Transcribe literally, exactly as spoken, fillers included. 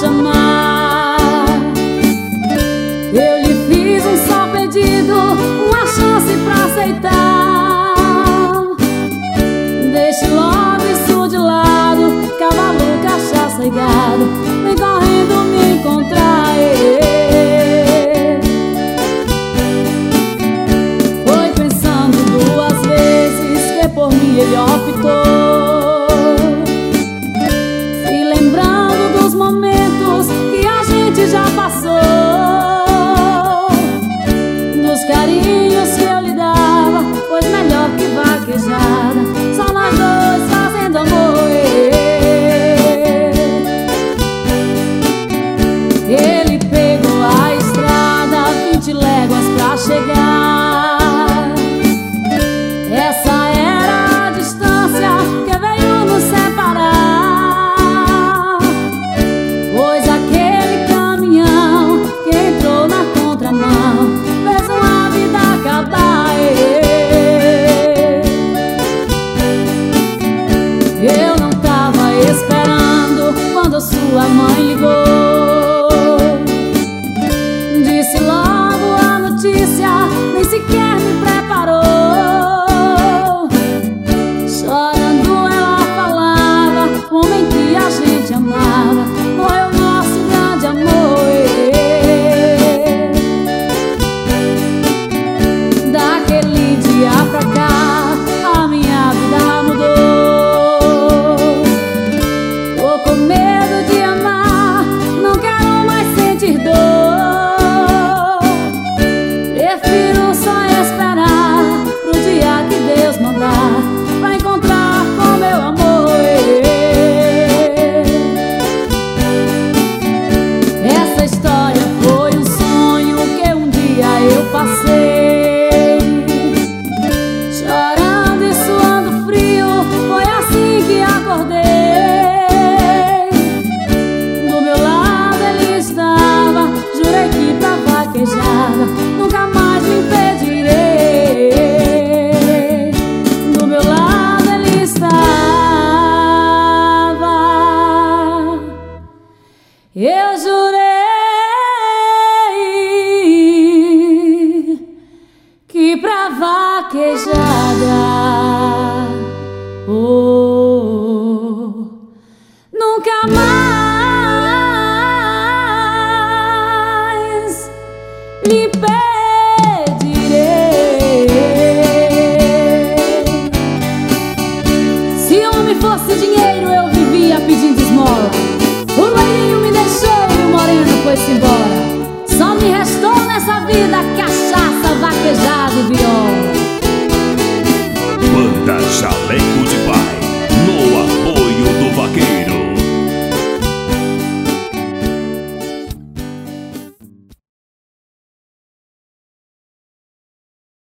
chamar. Eu lhe fiz um só pedido, uma chance pra aceitar. Deixe logo isso de lado, cavalo, cachaça e gado, vem correndo me encontrar. Foi pensando duas vezes que por mim ele optou, e lembrando dos momentos que a gente já passou, dos carinhos que eu lhe dava, pois melhor que vaquejada, só nós dois fazendo amor. Ele pegou a estrada, vinte léguas pra chegar. Essa era a distância que veio nos separar, pois aquele caminhão que entrou na contramão fez uma vida acabar. Eu não tava esperando quando sua mãe ligou, disse logo a notícia, nem sequer me preparou. Chorando ela falava, o homem que a gente amava foi o nosso grande amor. Daquele dia pra cá a minha vida mudou. Tô com medo de amar, não quero mais sentir dor. Prefiro só esperar pro dia que Deus mandar pra encontrar com meu amor. Essa história foi um sonho que um dia eu passei, chorando e suando frio, foi assim que acordei. Do meu lado ele estava, jurei que pra vaquejada nunca mais me impedirei. Do meu lado ele estava, eu